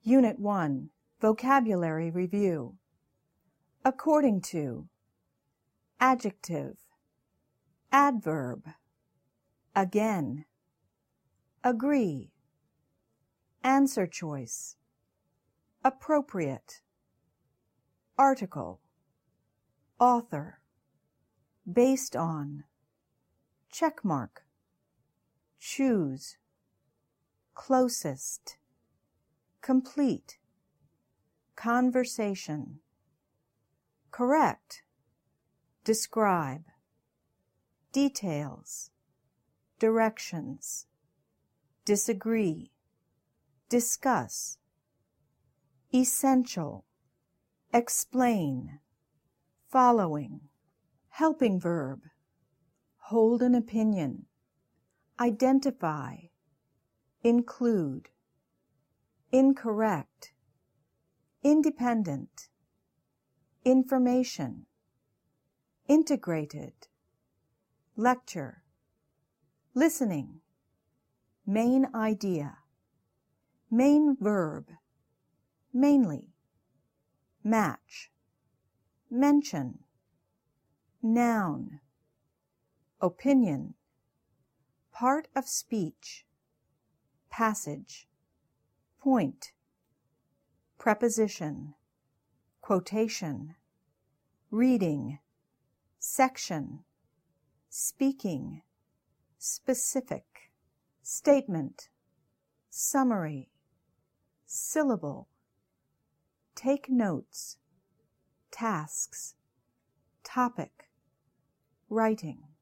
Unit 1, Vocabulary Review. According to, adjective, adverb, again, agree, answer choice, appropriate, article, author, based on, checkmark, choose, closest, complete, conversation, correct, describe, details, directions, disagree, discuss, essential, explain, following, helping verb, hold an opinion, identify, include, incorrect, independent, information, integrated, lecture, listening, main idea, main verb, mainly, match, mention, noun, opinion, part of speech, passage, point, preposition, quotation, reading, section, speaking, specific, statement, summary, syllable, take notes, tasks, topic, writing.